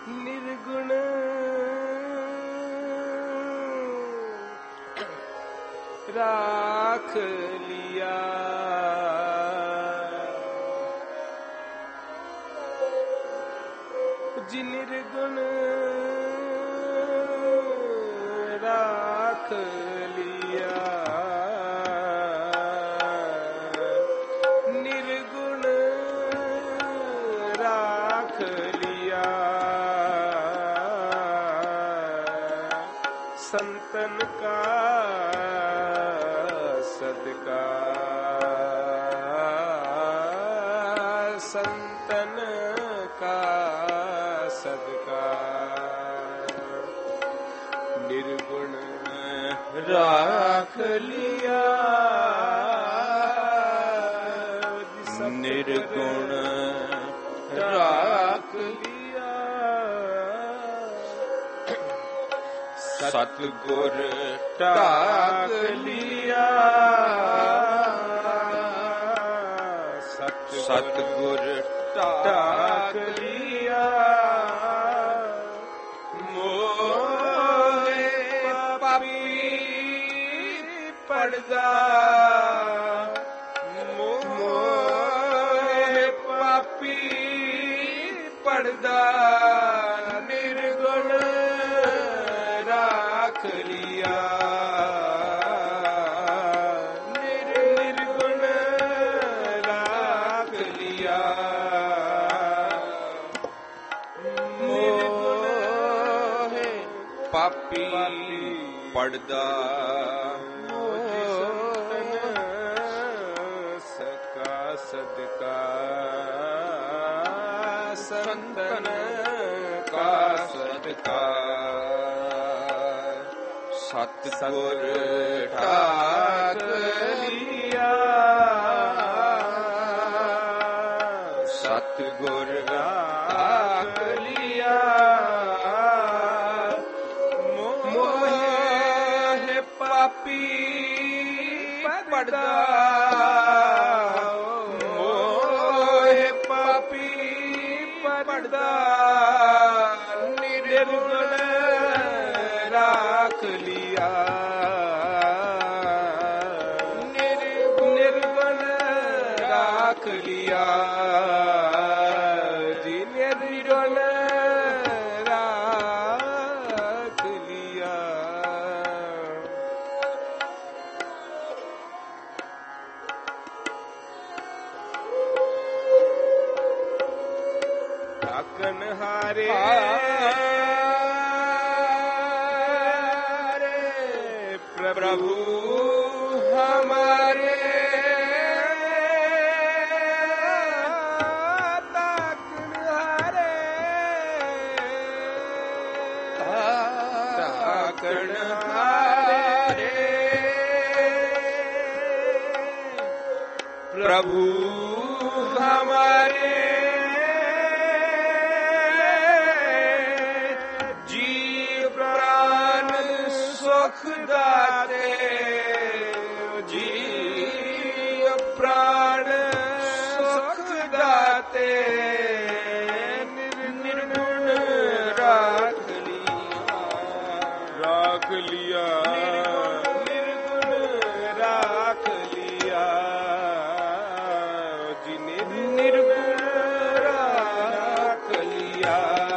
निर्गुण राख लिया, जी निर्गुण राख लिया, निर्गुण राख लिया, संतन का सदका, संतन का सदका, निर्गुण राख लिया, निर्गुण राख लिया, सतगुर टाक लिया, सतगुर टाक लिया, मोहे पापी पड़दा, मोहे पापी पड़दा, निर्गुण राख लिया, निर्गुण राख लिया, मोहे पापी पड़दा, सका सदका, संतन का सदका, सतगुर ठाक लिया, सतगुर ठाक लिया, मोहे पापी पड़दा, मोहे पापी पड़दा, निर्गुण राख लिया, निर्गुण राख लिया, जी निर्गुण राख लिया, डाकन हारे प्रभु हमारे, डाकन हारे, डाकन हारे, प्रभु हमारे, सुख दाते, जी प्राण सुख दाते, निर्गुण राख लिया, राख लिया, निर्गुण राख लिया, जी निर्गुण राख लिया,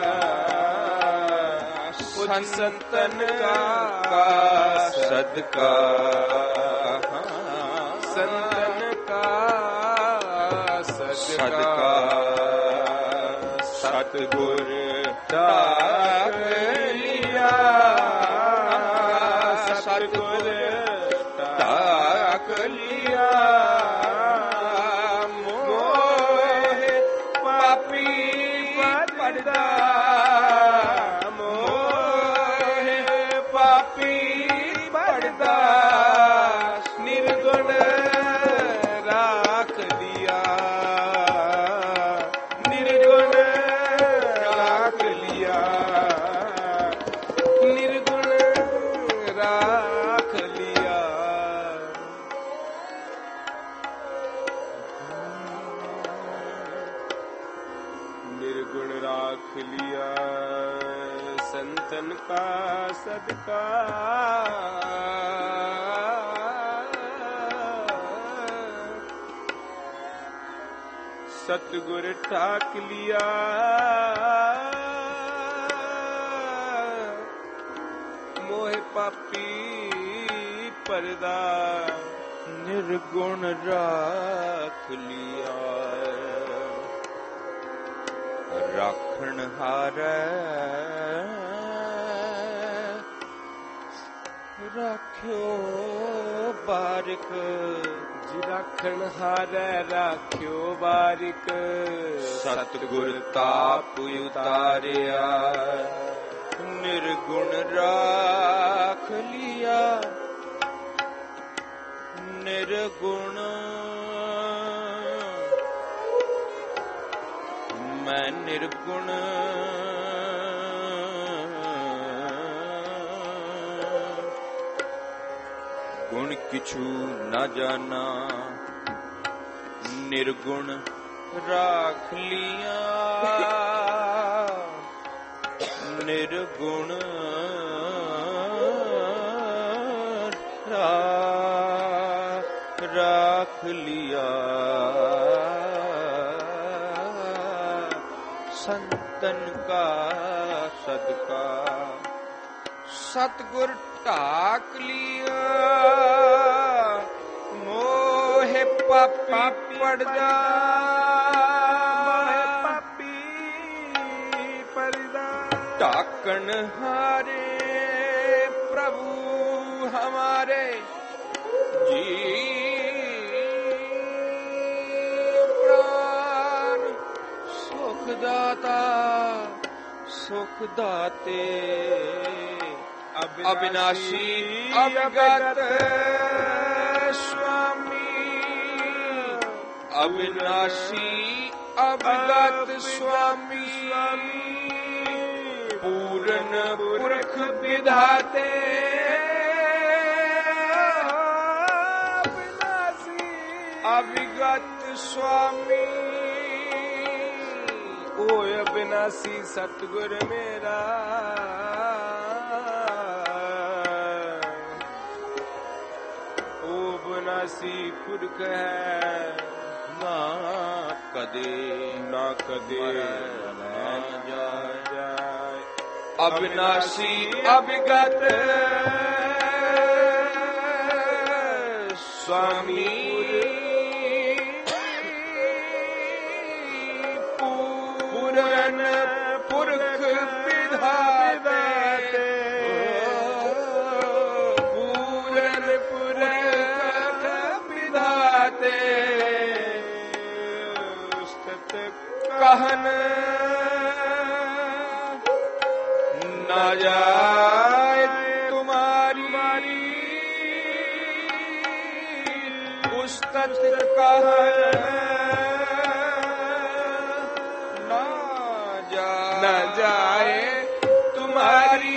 संतन का सदका, संतन का सदका, सतगुर टाक लिया, सतगुर टाक लिया, मोहे पापी पड़दा, पड़दा, निर्गुण राख लिया, निर्गुण राख लिया, निर्गुण राख लिया, निर्गुण राख लिया संतन का सदका सतगुर ठाक लिया मोह पापी परदा निर्गुण राख लिया राखण हारै राख्यो बारिक जी राखण हारै राख्यो बारिक सतगुर ताप उतारिया निर्गुण राख लिया निर्गुण मैं निर्गुण गुण किछु न जाना निर्गुण राख लिया निर्गुण राख लिया संतन का सदका सतगुर ढाक लिया मोह पापी पड़दा पापी परदा ढाकन हारे प्रभु हमारे जी प्राण सुखदाता सुख दाते अविनाशी अविगत स्वामी अविनाशी अविगत स्वामी पूर्ण पुरख विधाते अविगत स्वामी ओ अविनाशी सतगुर मेरा ओ अविनाशी पुरख है ना कदे ना जाए अविनाशी अविगत स्वामी पूर्ण पुरख विधाते पूर्ण पुरख विधाते स्थित कहन न जाए तुम्हारी उस्तत कहन न जाए तुम्हारी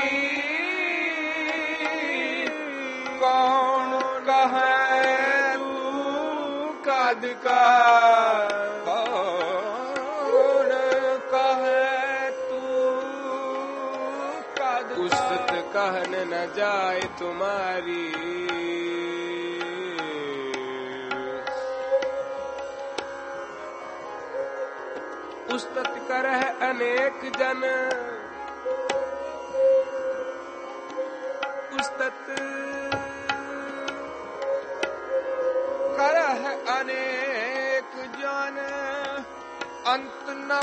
कौन कहे तू कद का कौन कहे तू कद उस्तत कहन न जाए तुम्हारी उस्तत करह अनेक जन उस्तत करह अनेक जन अंत न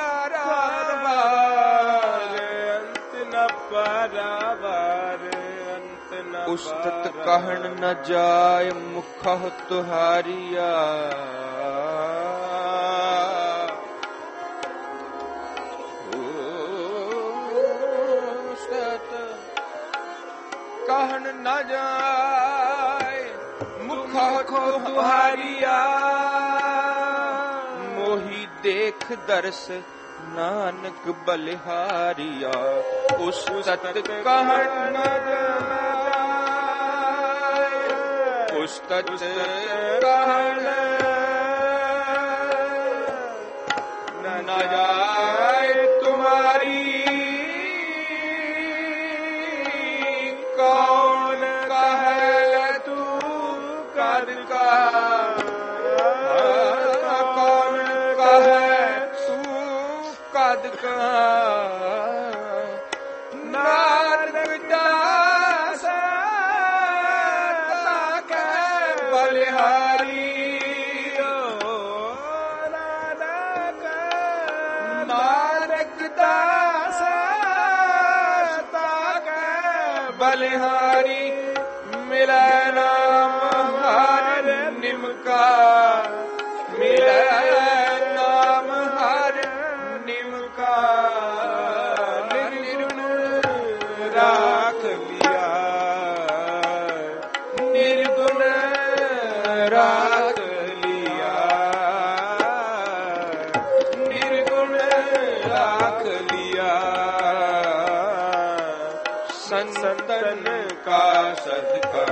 पारावार अंत न पारावार अंत न उस्तत कहन न जाय मुखह तुहारिया कहन न जाए मुख तुहारिया मोही देख दर्श नानक बलिहारिया उस सत कहन न जाए उस तत कहन न जाए कद का नानक दास ताकै बलिहारी नानक दास ताकै बलिहारी मिलै नाम हर निमका मिलै नाम हर निमका निर्गुण राख लिया निर्गुण राख लिया निर्गुण राख लिया संतन का सदका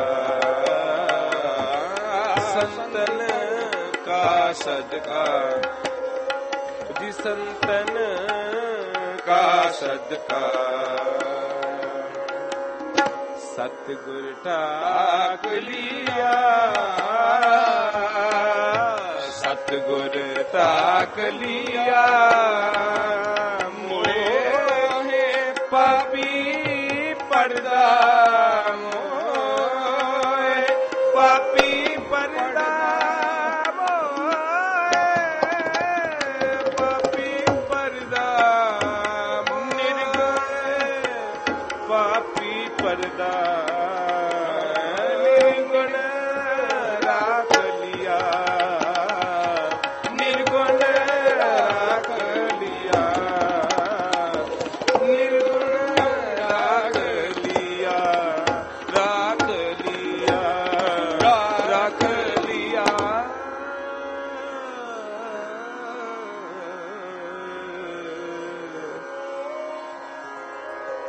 संतन का सदका जी संतन का सदका सतगुर ठाक लिया सतगुर ठाक लिया मोहे पापी पर्दा